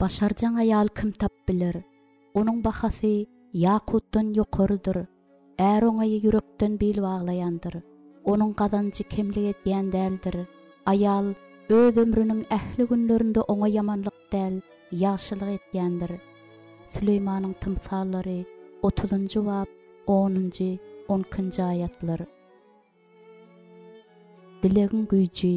Başarjan ayal kim tap bilir? Onun bahasy yakutdan ýokarydyr. Är oňa ýürekden bil baglayandyr. Onun gadanjy kemlik etýän däldir. Ayal öz ömrüniň ähli günlerinde oňa ýamanlyk däl, ýaşylyk etýändir. Süleýmanyň tymsallary 30-njy bab 10-njy 12-njy aýatlar. Dilegin güýji.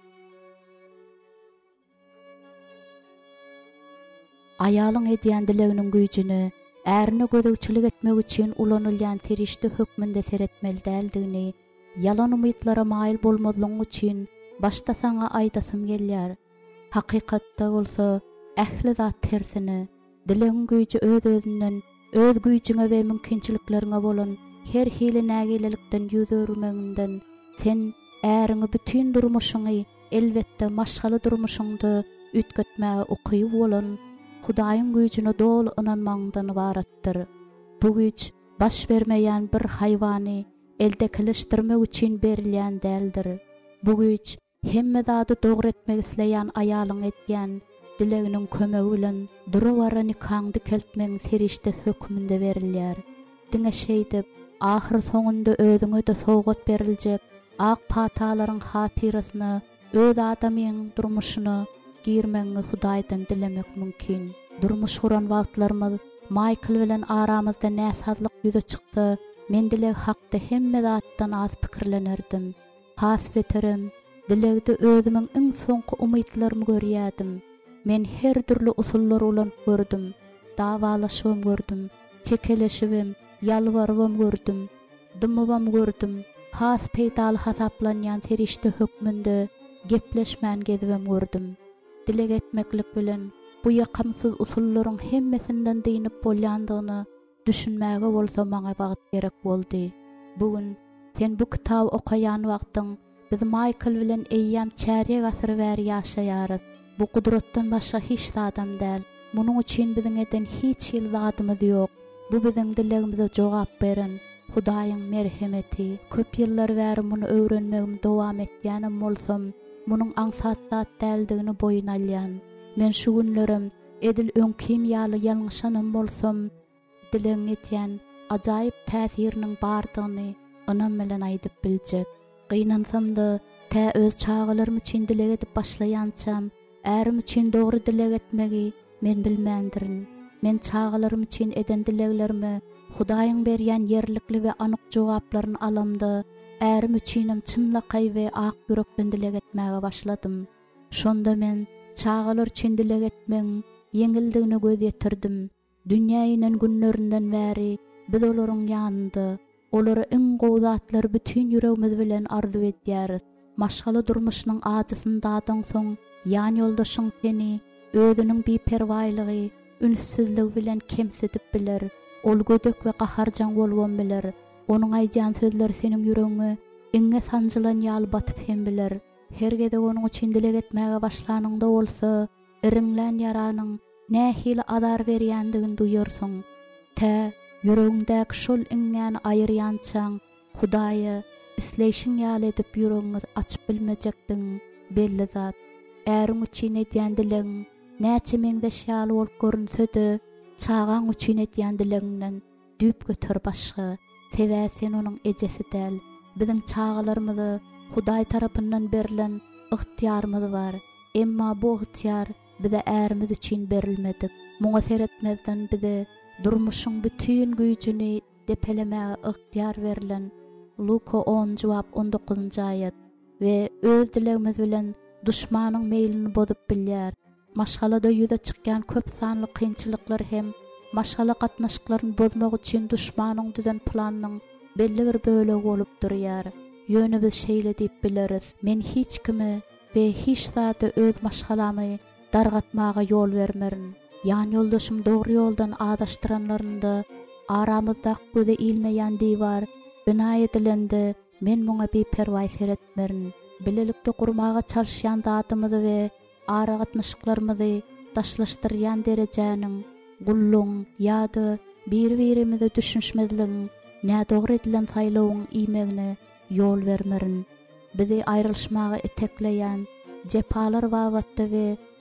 Ayalyň edýän dileginiň güýjüni ärini gödükçilik etmek üçin ulanylýan terişde hökmünde seretmeli däldigini, yalan umytlara maýyl bolmadygyň üçin başda saňa aýdasym gelýär. Hakykatda bolsa ähli zat tersini, dilegin güýji öz-özünden, öz güýjüňe we mümkinçiliklerine bolan her hili nägilelikden ýüz örmeginden sen äriňi bütün durmuşyňy elbetde maşgaly durmuşyňda ütgetmäge ukyp bolan Hudaýyň güýjüne dol inanmagyňdan ibaratdyr. Bu güýç baş bermeýän bir haýwany elde kilişdirmek üçin berilýän däldir. Bu güýç hemme zady dogry etmek isleýän aýalyň etýän dileginiň kömegi bilen durwara nikaňdy keltmeň serişde hökmünde berilýär. Diňe şeýdip, ahyr soňunda özüňe de sowgat beriljek ak patalaryň hatyrasyny, öz adamyň durmuşyny girmeňi Hudaýdan dilemek mümkin. Durmuş guran wagtlarymyz Michael bilen aramyzda näsazlyk ýüze çykdy. Men dileg hakda hemme zatdan az pikirlenerdim. Has beterim, dilegde özümiň iň soňky umytlarymy görýärdim. Men her türlü usullar ulan gördüm. Dawalaşywym gördüm, çekeleşibim, ýalwarywym gördüm, dymybam gördüm. Has peýdal hasaplanýan terişde hökmünde gepleşmän gezibim gördüm. Dileg etmeklik bilen bu ýakamsyz usullaryň hemmesinden diýinip bolýandygyny düşünmäge bolsa maňa bagat gerek boldy. Bugün sen bu kitap okayan wagtyň biz Michael bilen eýýäm çäre gasyr bäri ýaşaýarys. Bu kudratdan başga hiç adam däl. Munuň üçin biziň eden hiç hil zadymyz ýok. Bu biziň dilegimize jogap beren Hudaýyň merhemeti. Köp ýyllar bäri muny öwrenmegim dowam etýänim bolsam, munuň aňsatdat däldigini boyun alýan. Men şu günlerim edil öňkim ýaly ýalňyşanam bolsam, dileň etýän ajaýyp täsiriniň bardygyny onam bilen aýdyp biljek. Gynansamda tä öz çağalarym üçin dileg edip başlaýançam, ärim üçin dogry dileg etmegi men bilmändirin. Men çağalarym üçin eden dileglerimi Hudaýyň berýän ýerlikli we anyk jogaplaryny alamda, ärim üçinem çynlakay we ak ýürekden dileg etmäge başladym. Şonda men çağalar üçin dileg etmeň ýeňildigine göz ýetirdim. Dünýäniň günlerinden bäri biz olaryň ýanynda, olary iň gowy zatlar bütün ýüregimiz bilen arzu edýäris. Maşgaly durmuşynyň ajysyndadan soň ýan ýoldaşyň seni özüniň biperwaýlygy, ünsüzligi bilen kemsedip biler. Ol gödek we gaharjan bolwan biler. Onuň aýdýan sözleri seniň ýüregiňe iňe sanjylan ýaly batyp hem biler. Her gede onuň üçin dileg etmäge başlanyňda bolsa, iriňlän ýaranyň nähili azar berýändigini duýarsyň. Tä ýüregiňdäki şol iňňäni aýyrýançaň Hudaýy isleýşiň ýaly edip ýüregiňi açyp bilmejekdiň belli zat. Äriň üçin edýän dilegiň näçe meňdeş ýaly bolup görünse-de, çağaň üçin etýän dileginden düp götür başga. Täwäsen onuň ejesi däl. Biziň çağalarymyzy Hudaý tarapyndan berilen ıhtiýarymyz bar. Emma bu ıhtiýar bize ärimiz üçin berilmedik. Muňa seretmezden bize durmuşyň bütün güýjüni depelemäge ıhtiýar berilen Luka 10-njy bab 19-njy aýat we öz dilegimiz bilen duşmanyň meýlini bozup bilýär. Maşgalada ýüze çykýan köp sanly kynçylyklar hem maşgala gatnaşyklaryny bozmak üçin duşmanyň düzen planynyň belli bir bölegi bolup durýar. Ýöne biz şeýle diýip bileris. Men hiç kimi we hiç zady öz maşgalamy dargatmaga ýol bermerin. Ýan ýoldaşym dogry ýoldan adaşdyranlarynda aramyzda göze ilmeýän diýwar bina edilende men muňa beperwaý seretmerin. Bilelikde gurmaga çalşýan zatymyzy we ara gatnaşyklarymyzy taşlaşdyrýan derejäniň gullun ýa-da bir-birimizi düşünşmezligiň nä dogry edilen saýlawyň iýmegine ýol bermerin. Bizi aýrylşmaga etekleýän jepalar wagtda we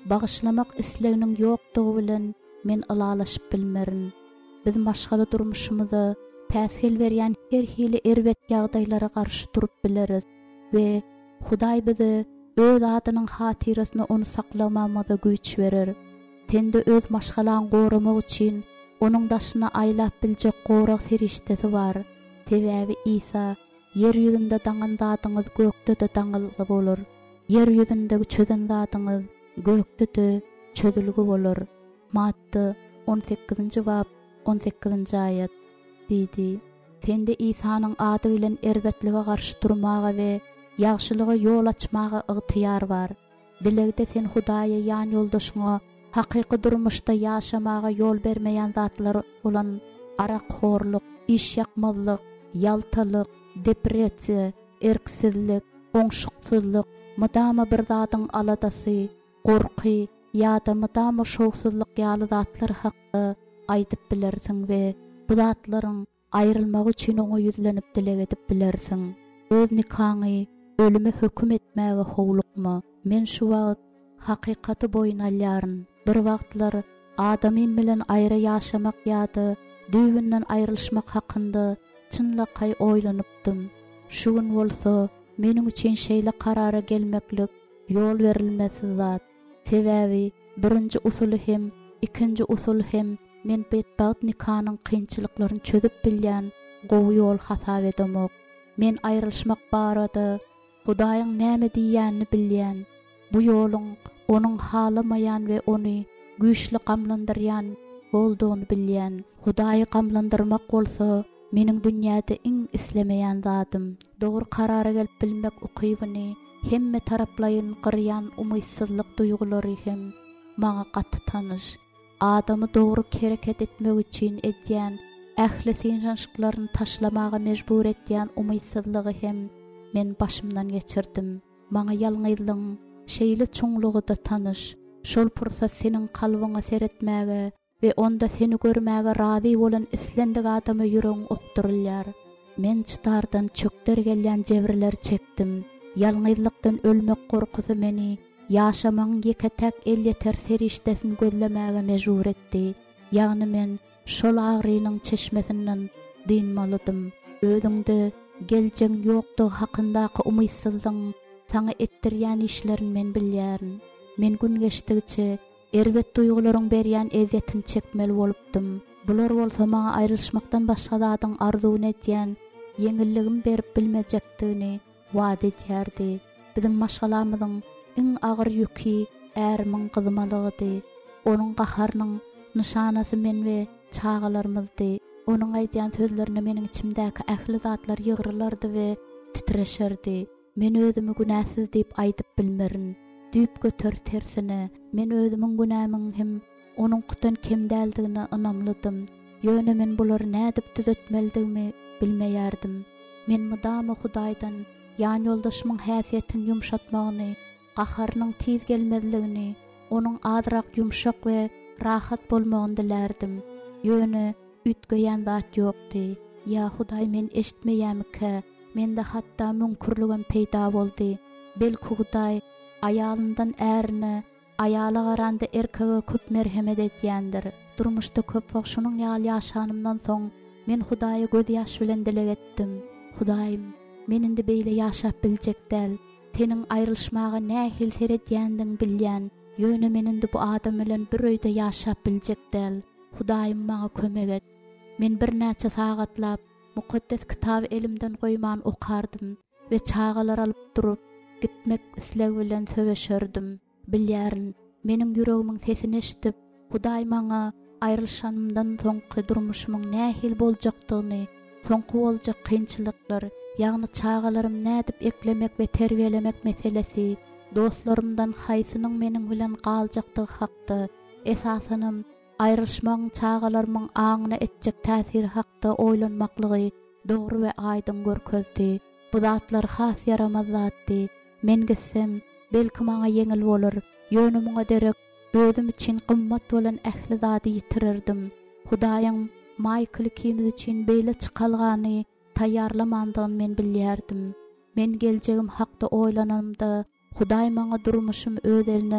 Bağışlamak isleginin ýokdugy bilen men ılalaşyp bilmerin. Biz maşgaly durmuşymyzy täsir berýän her hili erbet ýagdaýlara garşy durup bileriz we Hudaý bizi öz adynyň hatyrasyna onu saklamamyza güýç berer. Tende öz maşgalaň goramak üçin onuň daşyna aýlap biljek gorak feriştesi bar. Sebäbi İsa yer ýüzünde daňan zadyňyz gökde de daňyly bolar. Yer ýüzündegi çözen zadyňyz gökde de çözülgi bolar. Matta 18-nji bab 18-nji aýat diýdi. Tende İsa'nın ady bilen erbetlige garşy durmaga we ýagşylyga ýol açmaga ygtyýar bar. Dilegde sen Hudaýa ýan ýoldaşyňa hakyky durmuşda ýaşamaga ýol bermeýän zatlar bolan arakxorluk, iş ýakmazlyk, ýaltalyk, depressiýa, erksizlik, oňşuksyzlyk, mydama bir zadyň aladasy, gorky ýa-da mydama şowsuzlyk ýaly zatlar hakda aýdyp bilersiň we bu zatlaryň aýrylmagy üçin oňa ýüzlenip dileg edip bilersiň. Öz nikahy ölüme höküm etmäge howlukma? Men şu wagt hakykaty boýuna alýaryn. Bir wagtlar adamym bilen aýra ýaşamak ýa-da düýünden aýrylşmak hakynda çynlakay oýlanypdym. Şu gün bolsa meniň üçin şeýle karara gelmeklik ýol berilmesi zat. Sebäbi birinji usuly hem, ikinji usuly hem men betbagt nikanyň kynçylyklaryny çözüp bilýän gowy ýol hasap edemok. Men aýrylşmak barada Hudaýyň näme diýýänini bilýän, bu ýoluň onuň halamaýan we ony güýçli gamlandyrýan boldugyny bilýän. Hudaýy gamlandyrmak bolsa, meniň dünýäde iň islemeýän zatym. Dogry karara gelip bilmek ukybyny hemme taraplayyn gyrýan umytsyzlyk duýgulary hem maňa gaty tanyş. Adamy dogry kereket etmek üçin edýän ähli synşyklaryny taşlamaga mejbur etýän umytsyzlygy hem men başymdan geçirdim. Maňa ýalňyzlyň şeýle çoňlugy da tanyş. Şol pursat seniň kalbyňa seretmäge we onda seni görmäge razy bolan islendik adamy ýüregiň okdurylýar. Men çıtardan çökder gelýän jebirler çekdim. Ýalňyzlykdan ölmek gorkusy meni ýaşamaň ýeketek el ýeter serişdesini gözlemäge mejbur etdi. Ýagny men şol agrynyň çeşmesinden dinmalydym. Özüňde geljeň ýokdugy hakyndaky umytsyzlygyň saňa etdirýän işlerini men bilýärin. Men gün geçdigçe erbet duýgularyň berýän ezýetini çekmeli bolupdym. Bular bolsa maňa aýrylşmakdan başga zadyň arzuwyn etýän yeňilligim berip bilmejekdigini wada etýärdi. Biziň maşgalamyzyň iň agyr ýüki ärimin gyzmalygydy. Onuň gaharynyň nişanasy men we çagalarymyzdy. Onuň aýdýan sözlerini meniň içimdäki ähli zatlar ýygrylardy we titreşerdi. Men özümi günäsiz diýip aýdyp bilmerin. Düýp götür tersine. Men özümiň günämiň hem onuň gutan kemdäldigine ynamlydym. Ýöne men bulary nädip düzetmeldigimi bilmeýärdim. Men mydama Hudaýdan ýan ýoldaşymyň häsiýetini ýumşatmagyny, gaharynyň tiz gelmezligini, onuň azyrak ýumşak we rahat bolmagyny dilerdim. Ýöne ütgeýän zat ýokdy. Ya Hudaý men eşitmeýärmike? Mende hatda mümkürligim peýda boldy. Belki Hudaý ayalyndan ärini, ayala garanda erkege köp merhemet etýändir. Durmuşda köp wagt şunyň ýaly ýaşanymdan soň men Hudaýa göz ýaş bilen dileg etdim. Hudaýym, men indi beýle ýaşap biljek däl. Teniň aýrylşmaga nähil seredýändiň bilýän. Ýöne men indi bu adam bilen bir öýde ýaşap biljek däl. Hudaýym maňa kömek et. Men bir näçe sagatlap mukaddes kitaby elimden goýman okardım we çagalar alyp durup gitmek islegi bilen söweşerdim. Bilýärin, meniň ýüregimiň sesini eşitip, Hudaý maňa aýrylşanymdan soňky durmuşymyň nähil boljakdygyny, soňky boljak kynçylyklar, ýagny çagalarym nädip eklemek we terbiýelemek meselesi, dostlarymdan haýsynyň meniň bilen galjakdygy hakda, esasynym aýrylşmaň çagalarymyň aňyna etjek täsiri hakda oýlanmaklygy dogry we aýdyn görkezdi. Bu zatlar has yaramaz zatdy. Men gitsem belki maňa yeňil bolar. Ýönümiňe derek özüm üçin gymmat bolan ähli zady ýitirirdim. Hudaýyň maýkylykymyz üçin beýle çykalgany taýýarlamandygyny men bilýärdim. Men geljegim hakda oýlanamda Hudaý maňa durmuşym öz eline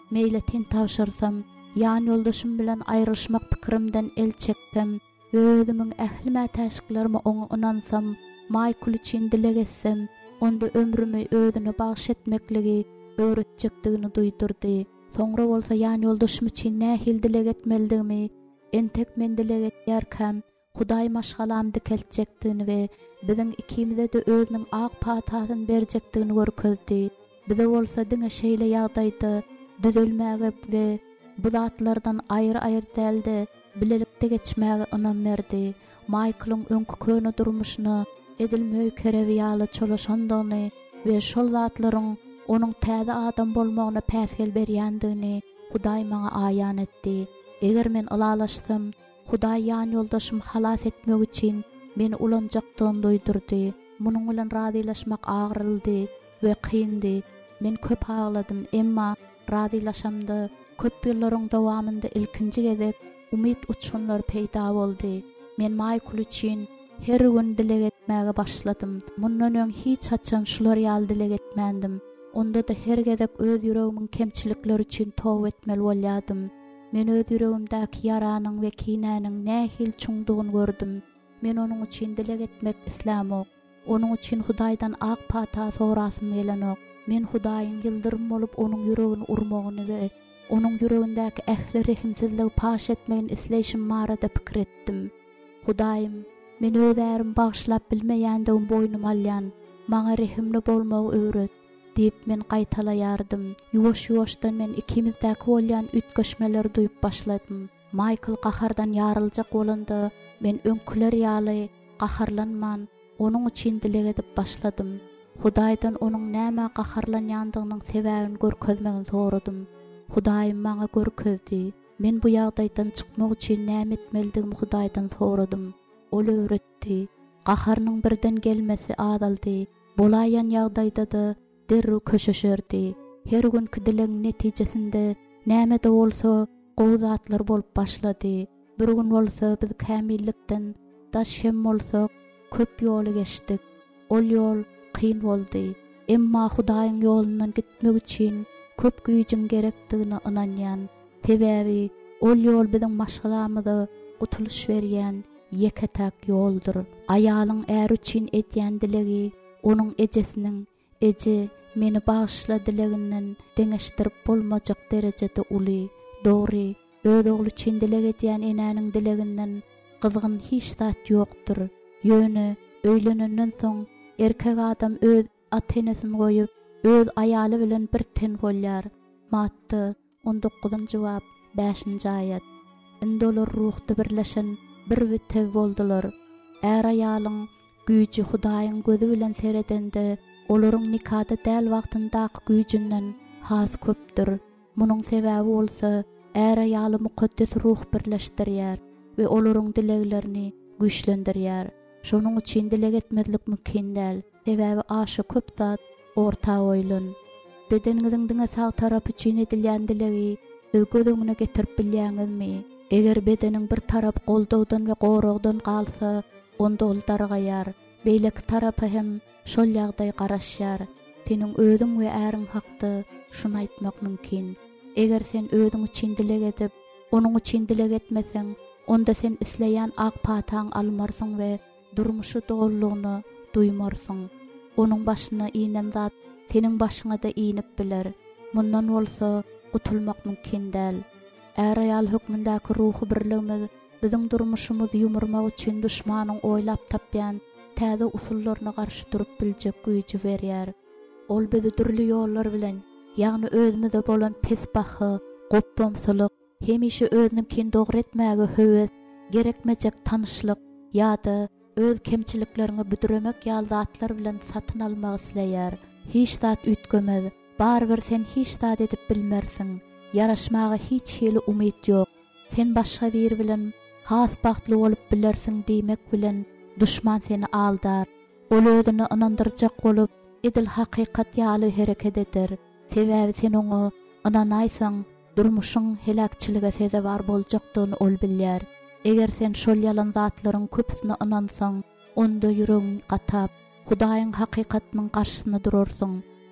meyletin tavşarsam, yan yoldaşım bilen ayrılışmak pikirimden el çektim ve özümün ählime täşiklerime oňa inansam, Michael için dile getsem, onda ömrümi özüne bağış etmekligi öğretjekdigini duydurdy. Soňra bolsa yan yoldaşym için nähil dile getmeldigimi, entek men dile getýärkäm, Hudaý maşgalamdy keltjekdigini we biziň ikimize de özüniň ak patasyny berjekdigini görkezdi. Bize bolsa diňe şeýle ýagdaýda düzelmäge we bu zatlardan aýry dälde bilelikde geçmäge önam berdi. Michael'ın öňkü köne durmuşyny, edilmeýi kerewiýaly çolaşandygyny we şol zatlaryň onuň täze adam bolmagyna päsgel berýändigini Hudaý maňa aýan etdi. Eger men alalaşsam, Hudaý yan yoldaşym halas etmek üçin meni ulanjakdygyny duýdurdy. Munuň bilen razylaşmak agyryldy we kyndy. Men köp ağladım, emma razylaşamdy. Köp ýyllaryň dowamynda ilkinji gezek umyt uçunlar peýda boldy. Men Michael üçin her gün dile getmäge başladym. Mundan öň hiç haçan şular ýaly dile getmändim. Onda da her gezek öz ýüregimiň kemçilikleri üçin towba etmeli bolýardym. Men öz ýüregimdäki ýaranyň we kinäniň nähil çuňdugyny gördüm. Men onuň üçin dile getmek islämok. Onuň üçin Hudaýdan ak pata sorasym gelenok. Men Hudaýyň ýyldyrym bolup onuň ýüregini urmagyny we onuň ýüregindäki ähli rehimsizligi paş etmegin isleýişim barada pikir etdim. Hudaýym, men öz ärim bagşlap bilmeýändigim boynuma alýan, maňa rehimli bolmagy öwret diýip men gaýtalaýardym. Ýuwaş-ýuwaşdan men ikimizdäki bolýan ütgeşmeler duýup başladym. Michael gahardan ýarıljak bolanda men öňküler ýaly gaharlanman, onuň üçin dile edip başladym. Hudaýdan onuň näme gaharlanýandygynyň sebäbini görkezmegini soradym. Hudaýym maňa görkezdi. Men bu ýagdaýdan çykmak üçin näme etmelidigimi Hudaýdan soradym. Ol öwretdi. Gaharnyň birden gelmesi adaldy. Bolaýan ýagdaýda da derrew köşeşerdi. Her günkü dileň netijesinde näme de bolsa gowzatlar bolup başlady. Bir gün bolsa biz kämillikden daşem bolsak köp ýoly geçdik. Ol ýol kyn boldy. Emma Hudaýyň ýolundan gitmek üçin köp güýjüň gerekdigine inanýan. Sebäbi ol ýol biziň maşgalamyzda gutuluş berýän ýeketäk ýoldur. Aýalyň är üçin etýän dilegi onuň ejesiniň eje meni bağışla dileginden deňeşdirip bolmajak derejede uly. Dogry, öz ogly üçin dileg etýän enäniň dileginden gyzgyn hiç zat ýokdur. Ýöne öýlenenden soň erkek adam öz atenesini goýup öz aýaly bilen bir ten bolýar. Matty 19-njy bab 5-nji aýat. Indolar ruhda birleşen bir witew boldular. Är aýalyň güýji Hudaýyň gözü bilen seredende olaryň nikahda däl wagtyndaky güýjünden has köpdür. Munuň sebäbi bolsa är aýaly mukaddes ruh birleşdirýär we olaryň dileglerini güýçlendirýär. Şonuň üçin dileg etmezlik mümkin däl. Sebäbi aşy köp zat orta oýlan. Bedeniňiziň diňe sag tarapy üçin edilýän dilegi gözüňe getirip bilýäňizmi? Eger bedeniň bir tarap goldawdan we goragdan galsa, onda ol dargaýar. Beýleki tarapy hem şol ýagdaý garaşýar. Seniň özüň we äriň hakda şunu aýtmak mümkin. Eger sen özüň üçin dileg edip, onuň üçin dileg etmeseň, onda sen isleýän ak pataň almarsyň we durmuşy dogrulygyny duýmarsyň. Onuň başyna inen zat seniň başyňa da inip biler. Mundan bolsa gutulmak mümkin däl. Är aýal hökmündäki ruhy birligimiz biziň durmuşymyzy ýumurmak üçin düşmanyň oýlap tapýan täze usullaryna garşy durup biljek güýji berýär. Ol bizi türlü ýollar bilen, ýagny özümizde bolan pesbahy, gopdomsylyk, hemişe özünikin dogry etmäge höwes, gerekmejek tanışlyk ýa-da öz kemçiliklerini büdüremek ýaly zatlar bilen satyn almak isleýär. Hiç zat ütgemez, barbyr sen hiç zat edip bilmersiň. Yaraşmaga hiç hili umyt ýok. Sen başga bir bilen has bagtly bolup bilersiň diýmek bilen düşman seni aldar. Ol özüni inandyrjak bolup edil hakykat ýaly hereket eder. Sebäbi sen oňa inanaýsaň, durmuşyň helakçylyga sezebar boljakdygyny ol bilýär. Eger sen şol ýalan zatlaryň köpüsine inansaň, onda ýüregiň gatap, Hudaýyň hakykatynyň garşysyna durarsyň.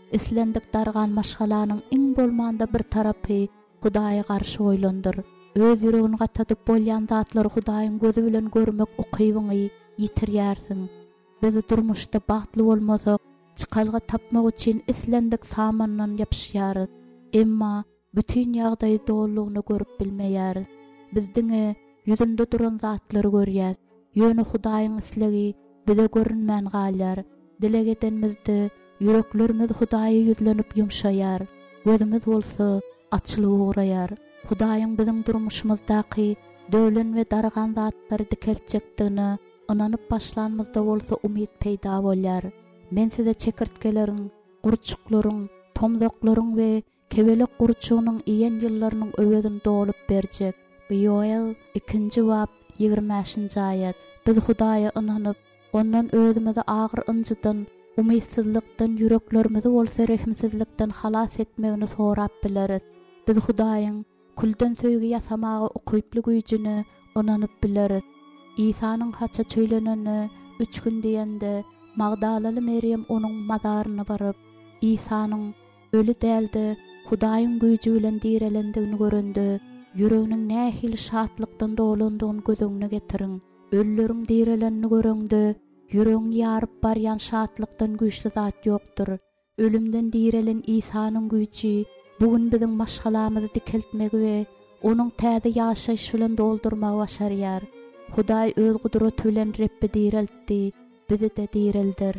islendik dargan maşgalanın iň bolmanda bir tarapy Hudaýa garşy oýlandyr. Öz ýüregini gatadyp bolýan zatlar Hudaýyň gözü bilen görmek ukybyňy ýitirýärsiň. Biz durmuşda bagtly bolmasak, çykalga tapmak üçin islendik samandan ýapyşýarys. Emma bütün ýagdaý dolulugyny görüp bilmeýäris. Bizdiňe ýüzünde duran zatlary görýäs. Ýöne Hudaýyň islegi bize görünmän galýar. Dilegedenmizde yüreklerimiz Hudaýa ýüzlenip ýumşaýar. Gözümüz bolsa açylyp uğraýar. Hudaýyň biziň durmuşymyzdaky döwlen we dargan zatlary dikeltjekdigine inanyp başlanmazda bolsa umyt peýda bolýar. Men size çekirtkelerin, gurçuklaryň, tomzoklaryň we kebelek gurçugynyň iýen ýyllarynyň öwedini dolup berjek. Yoel 2-nji bab 20-nji aýat. Biz Hudaýa inanyp, ondan özümizi agyr ynjydan, umytsızlykdan, yüreklerimizi bolsa rehimsizlikden halas etmegini sorap bileris. Biz Hudaýyň kuldan söýgi ýasamagy ukyply güýjüni inanyp bileris. İsa'nın haça çöýleneni 3 gün diýende Magdalaly Meryem onuň mazaryna baryp, İsa'nın ölü däldi, Hudaýyň güýji bilen direlendigini görende, ýüreginiň nähili şatlykdan dolandygyny gözüňe getiriň. Ölleriň direlenini görende, ýüregiň ýaryp barýan şatlykdan güýçli zat ýokdur. Ölümden direlen İsa'nın güýji bugün biziň maşgalamyzy dikeltmegi we onuň täze ýaşaýyş bilen doldurmagy başarýar. Hudaý öz gudraty bilen Rebbi direltdi, bizi de direldir.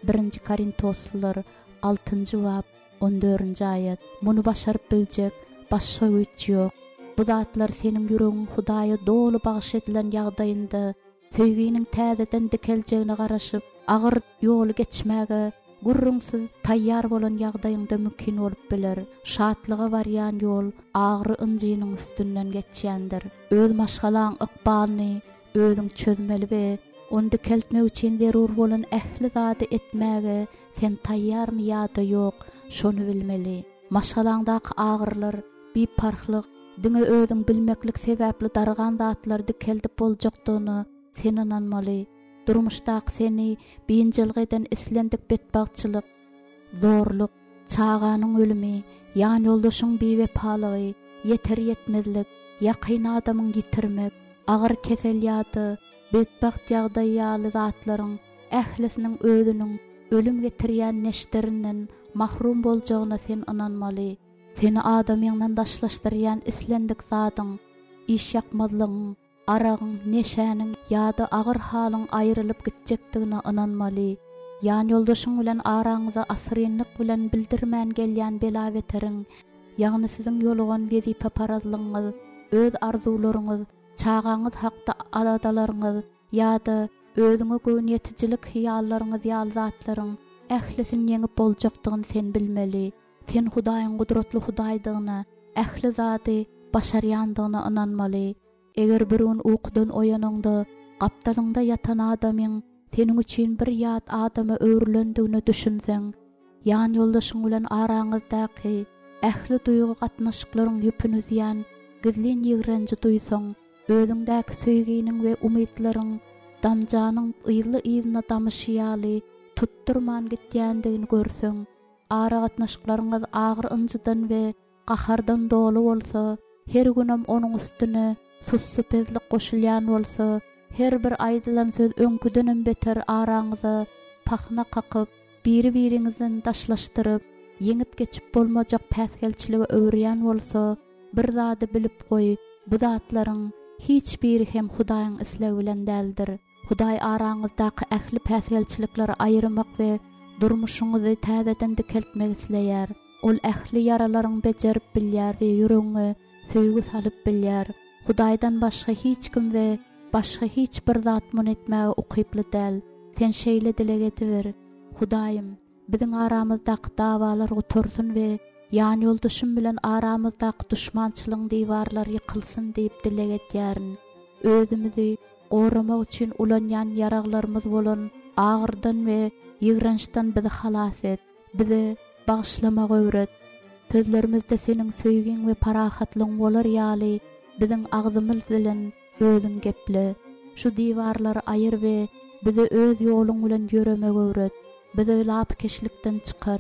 1 Korintoslar 6-njy bab 14-nji aýat. Muny başaryp biljek başga güýç ýok. Bu zatlar seniň ýüregiň Hudaýa dolu bagyş edilen ýagdaýynda söýginiň täzeden dikeljegine garaşyp agyr ýoly geçmäge gurrunsyz taýýar bolan ýagdaýynda mümkin bolup biler. Şatlyga barýan ýol agyr ynjynyň üstünden geçýändir. Öz maşgalaň ykbalyny özüň çözmeli we onu dikeltmek üçin zerur bolan ähli zady etmäge sen taýýarmy ýa-da ýok, şonu bilmeli. Maşgalaňdaky agyrlar, biparhlyk, diňe özüň bilmeklik sebäpli dargan zatlar dikeldip boljakdygyny sen inanmaly. Durmuşdaky seni biňjilg eden islendik betbagçylyk, zorluk, çağanyň ölümi, ýani ýoldaşyň bewepalygy, yeter yetmezlik, ýakyn adamyň ýitirmek, agyr kesel ýa-da betbagt ýagdaý ýaly zatlaryň ählisiniň özüniň ölüm getirýän neşderinden mahrum boljagyna sen inanmaly. Seni adamyňdan daşlaşdyrýan islendik zadyň, iş ýakmazlygyň, aragyň, neşäniň ýa-da agyr halyň aýrylyp gitjekdigine inanmaly. Ýani ýoldaşyň bilen araňyza asyrynlyk bilen bildirmän gelýän bela beteriň, ýagny siziň ýolugan wezipe parazlygyňyz, öz arzularyňyz, çağaňyz hakda adadalaryňyz ýa-da özüňe göwn ýeticilik hyýallaryňyz ýaly zatlaryň ählisini ýeňip boljakdygyny sen bilmeli. Sen Hudaýyň gudratly Hudaýdygyna, ähli zady başarýandygyna inanmaly. Eger bir gün uykudan oýanyňda, gapdalyňda ýatan adamyň seniň üçin bir ýat adamy öwrülendigini düşünseň, ýani ýoldaşyň bilen araňyzdaky ähli duýgu gatnaşyklaryň ýüpüni ýan gizlin ýigrenji duýsaň, özüňdäki söýginiň we umytlaryň damjanyň ýyly ýyzyna damyşýaly tutturman gitýändigini görseň, ara gatnaşyklaryňyz agyr ynjydan we gahardan dolu bolsa, her günüm onuň üstüne sussu pezlik goşulýan bolsa, her bir aýdylan söz öňküdenem beter araňyza pahna kakyp, biri-biriňizden daşlaşdyryp, ýeňip geçip bolmajak päsgelçiligi öwrýän bolsa, bir zady bilip goý, bu zatlaryň hiç biri hem Hudaýyň islegi bilen däldir. Hudaý araňyzdaky ähli päsgelçilikleri aýyrmak we durmuşuňyzy täzeden dikeltmek isleýär. Ol ähli yaralaryň bejerip bilýär we ýüregiňe söýgü salyp bilýär. Hudaýdan başga hiç kim we başga hiç bir zat mun etmäge ukyply däl. Sen şeýle dile getiber. Hudaýym, biziň aramyzdaky dawalar gotursun we ýani ýoldaşym bilen aramyzdaky düşmançylygyň diwarlar ýykylsyn diýip dile getýärin. Özümizi goramak üçin ulanýan yaraglarymyz bolan agyrdan we ýigrençden bizi halas et. Bizi bagyşlamak öwret. Sözlerimizde seniň söýgin we parahatlyň bolar ýaly biziň agzymyz bilen özüň gepli. Şu diwarlary aýyr we bizi öz ýoluň bilen ýöremek öwret. Bizi lapkeşlikden çykar.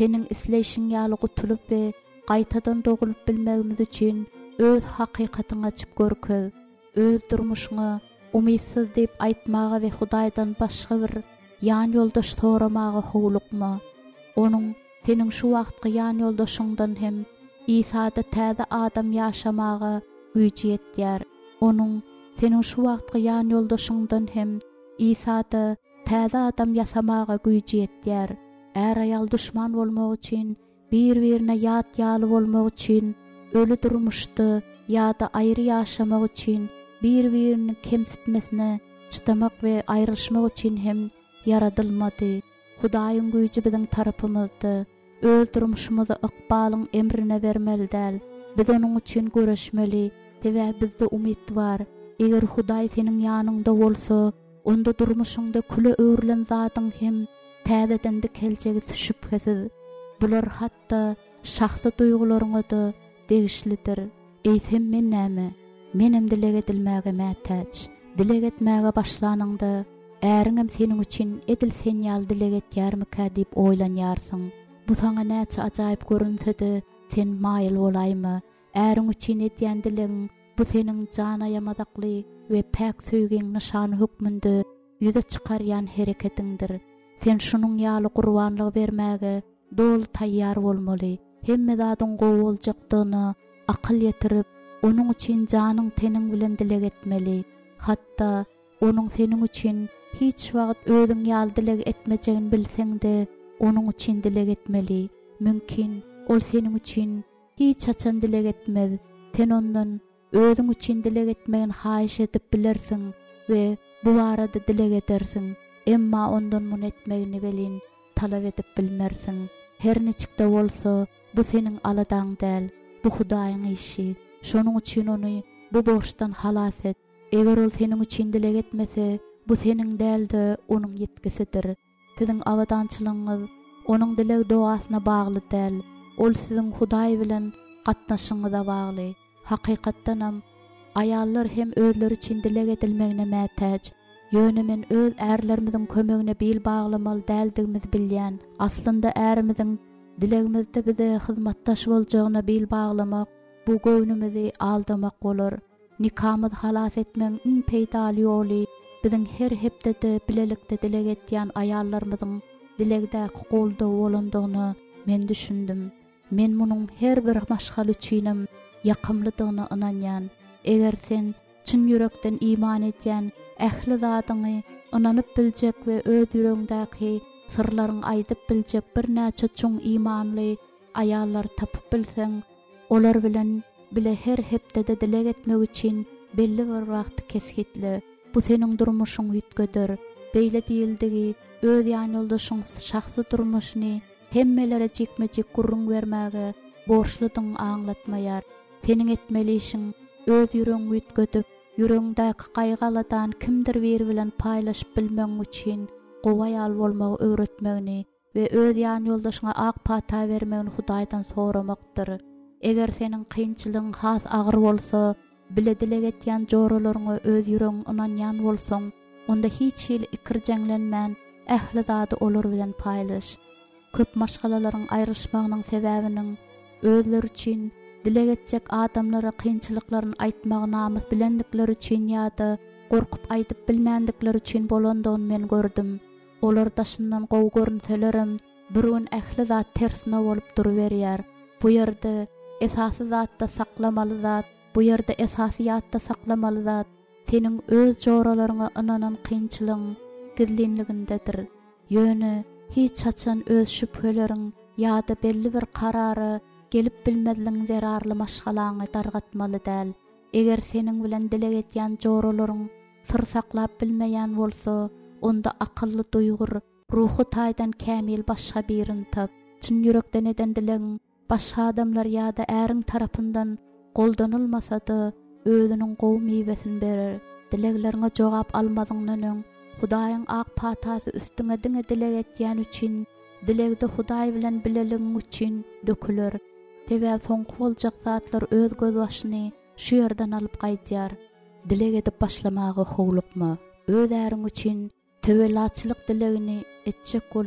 senin isleşin ýaly gutulup we gaýtadan dogulup bilmegimiz üçin öz hakykatyny açyp görköz. Öz durmuşyňy umytsyz diýip aýtmaga we Hudaýdan başga bir ýan ýoldaş soramaga howlukma. Onuň senin şu wagtky ýan ýoldaşyňdan hem İsa'da täze adam ýaşamaga güýji ýetýär. Onuň senin şu wagtky ýan ýoldaşyňdan hem İsa'da täze adam ýasamaga güýji ýetýär. Är aýal düşman bolmak üçin, bir-birine ýat ýaly bolmak üçin, ölü durmuşdy ýa-da aýry ýaşamak üçin, bir-birini kemsitmesine çıtamak we aýrylşmak üçin hem yaradylmady. Hudaýyň güýji biziň tarapymyzda. Öz durmuşymyzy ykbalyň emrine bermeli däl. Biz onuň üçin göreşmeli. Tebe bizde umyt bar. Eger Hudaý seniň ýanyňda bolsa, onda durmuşyňda küle öwrilen zatyň hem täzeden keljegi şüphesiz. Bular hatda şahsy duýgularyňa da degişlidir. Eýsem men näme? Menem dileg edilmäge mätäç. Dileg etmäge başlanyňda äriňem seniň üçin edilsen ýaly dileg etýärmika diýip oýlanýarsyň. Bu saňa näçe ajaýyp görünse-de sen maýyl bolaýmy? Äriň üçin edýän dilegiň bu seniň jana ýamadakly we päk söýgüň nyşany hukmynda ýüze çykarýan hereketiňdir. Sen şunuň ýaly gurbanlyk bermäge dol taýýar bolmaly. Hemme zadyň gowy boljakdygyny akyl ýetirip, onuň üçin janyň teniň bilen dileg etmeli. Hatda onuň seniň üçin hiç wagt özüň ýaly dileg etmejegini bilseň-de, onuň üçin dileg etmeli. Mümkin ol seniň üçin hiç açan dileg etmez. Sen ondan özüň üçin dileg etmegini haýyş edip bilersiň we bu barada dileg edersiň. Emma ondan mun etmegini belin talap edip bilmersiň. Her neçikde bolsa bu seniň aladaň däl, bu Hudaýyň işi. Şonuň üçin ony bu borçdan halas et. Eger ol seniň üçin dileg etmese, bu seniň dälde onuň ýetkisidir. Siziň awadançylygyňyz onuň dileg dogasyna bagly däl. Ol siziň Hudaý bilen gatnaşyňyza bagly. Hakykatdanam aýallar hem özleri üçin dileg edilmegine mätäç. Ýöne men öz ärlerimiziň kömegine bil baglamaly däldigimizi bilýän. Aslynda ärimiziň dilegimizde bize hyzmatdaş boljagyna bil baglamak, bu göwnümizi aldamak bolar. Nikamyzy halas etmeň iň peýdaly ýoly biziň her hepdede bilelikde dileg etýän aýallarymyzyň dilegdäki golda bolandygyny men düşündim. Men munuň her bir maşgal üçinem ýakymlydygyna ynanýan. Eger sen çyn ýürekden iman etýän ähli zatyňy ynanyp biljek we öz ýüregiňdäki sırlaryň aýdyp biljek bir näçe çoň imanly aýallar tapyp bilseň, olar bilen bile her hepdede dileg etmek üçin belli bir wagt kesgitli. Bu seniň durmuşyň ýetgedir. Beýle diýildigi öz ýany ýoldaşyň şahsy durmuşyny hemmelere jekmejek gurrun bermäge borçludyň aňlatmaýar. Seniň etmeli işiň öz ýüregiň ýetgedip, ýüregiňdäki gaýgaladan kimdir biri bilen paýlaşyp bilmeň üçin gowaýal bolmagy öwretmegini we öz ýany ýoldaşyňa ak pata bermegini Hudaýdan soramakdyr. Eger seniň kynçylygyň has agyr bolsa, bile dileg etýän joralaryňa öz ýüregiň ynanýan bolsaň, onda hiç hil ikirjeňlenmän ähli zady olar bilen paýlaş. Köp maşgalalaryň aýryşmagynyň sebäbiniň özleri üçin dileg etjek adamlara kynçylyklaryny aýtmagy namys bilendikleri üçin ýa-da gorkup aýdyp bilmänlikleri üçin bolandygyny men gördüm. Olar daşyndan gowy görünselerem, birün ähli zat tersine bolup duruberýär. Bu ýerde esasy zatda saklamaly zat, bu ýerde esasiýatda saklamaly zat seniň öz joralaryňa ynanan kynçylygyň gizlinligindedir. Ýöne hiç açan öz şüpheleriň ýa-da belli bir karary gelip bilmezliň zerarly maşgalaňy dargatmaly däl. Eger seniň bilen dileg etýän joralaryň sır saklap bilmeýän bolsa, onda akylly duýgur, ruhy taýdan kämil başga birini tap. Çyn ýürekden eden dilegiň başga adamlar ýa-da äriň tarapyndan goldanylmasa-da özüniň gowy miwesini berer. Dilegleriňe jogap almadyňdan öň Hudaýyň ak patasy üstüňe diňe dileg etýän üçin, dilegde Hudaý bilen bileligiň üçin döküler. Tebe soňky boljak zatlar öz göz başyny şu ýerden alyp gaýtýar. Dileg edip başlamagy howlukma. Öz äriň üçin töwelatçylyk dilegini etjek bolup,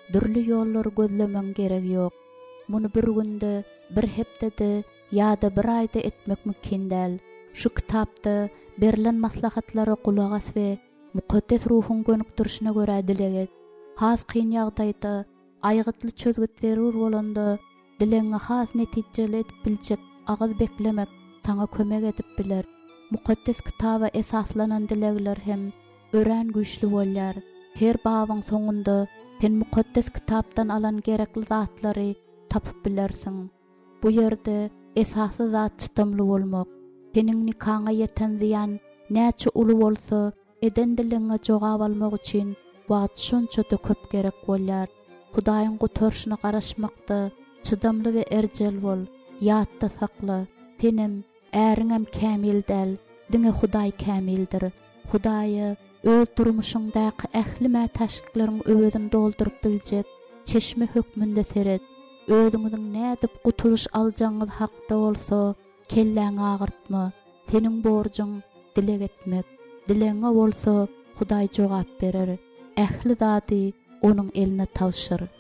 dürli ýollar gözlemen gerek ýok. Muny bir günde, bir hepdede ýa-da bir aýda etmek mümkin däl. Şu kitapda berilen maslahatlara kulak as we mukaddes ruhun gönükdirişine görä dileget. Has kyn ýagdaýda aýgytly çözgütleri bolanda dileňe has netijeli edip biljek agyz beklemek taňa kömek edip biler. Mukaddes kitaba esaslanan dilegler hem örän güýçli bolýar. Her babyň soňunda sen mukaddes kitapdan alan gerekli zatlary tapyp bilersiň. Bu ýerde esasy zat çytamly bolmak. Senin nikaňa ýeten ziýan näçe uly bolsa, eden dileňe jogap almak üçin wagt şonça da köp gerek bolýar. Hudaýyň gotarşyna garaşmakda çydamly we erjel bol, ýatda sakla. Senem äriňem kämil däl, diňe Hudaý kämildir. Hudaýy öz durmuşyňdaky ähli mätäşiklerini özüň doldurup biljek çeşme hökmünde seret. Özüňiziň nädip gutuluş aljaňyz hakda bolsa, kelläňi agyrtma. Senin borjun dilek etmek. Dileňe bolsa Hudaý jogap berer. Ähli zady onuň eline tawşyr.